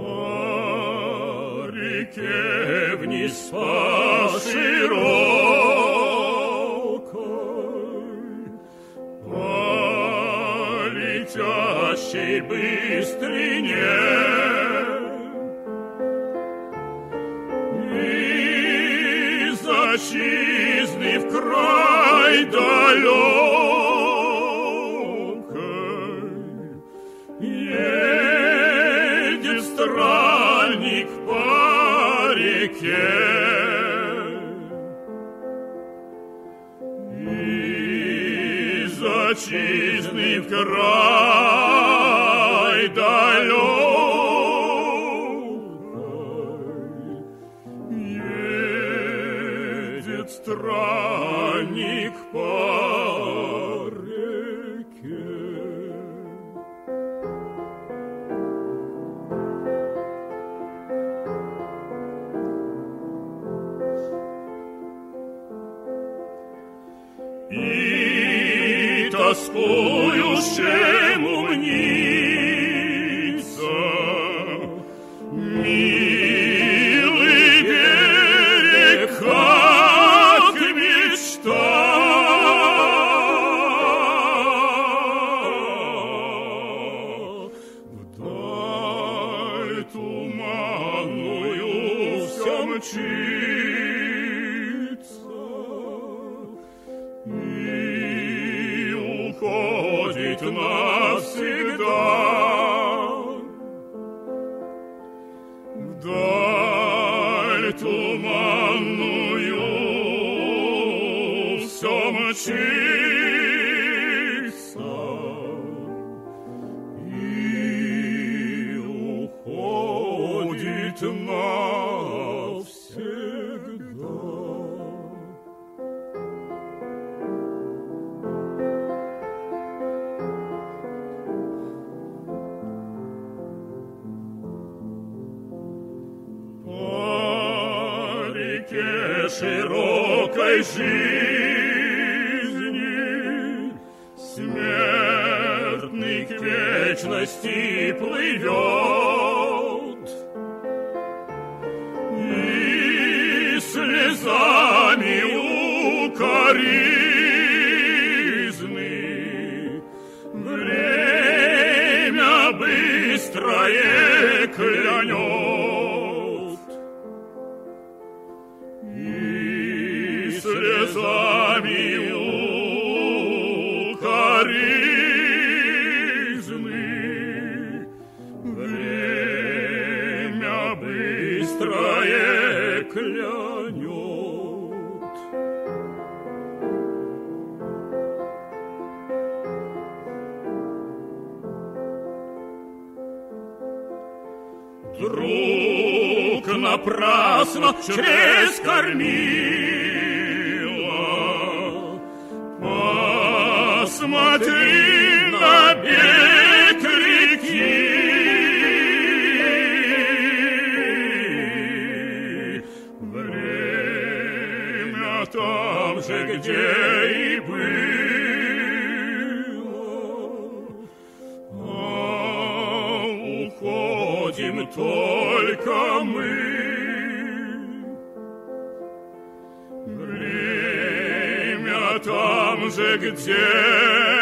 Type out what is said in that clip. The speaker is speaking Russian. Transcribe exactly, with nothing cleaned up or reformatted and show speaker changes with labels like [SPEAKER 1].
[SPEAKER 1] По реке вниз по широкой, по летящей быстрине, из отчизны в край далекой едет странник по реке. Из отчизны в край далекой едет странник по реке. И тоскую шему мнится милый берег, как мечта. Вдаль туманную все мчится и уходит навсегда. Вдаль туманную все мчится и уходит навсегда. Широкой жизни смертный к вечности плывет и слезами укоризны время быстрое клянет. Слезами укоризны время быстрое клянет. Друг напрасно через кормила, посмотри на берег реки. Время там же, где и было, а уходим только мы. Время там же, где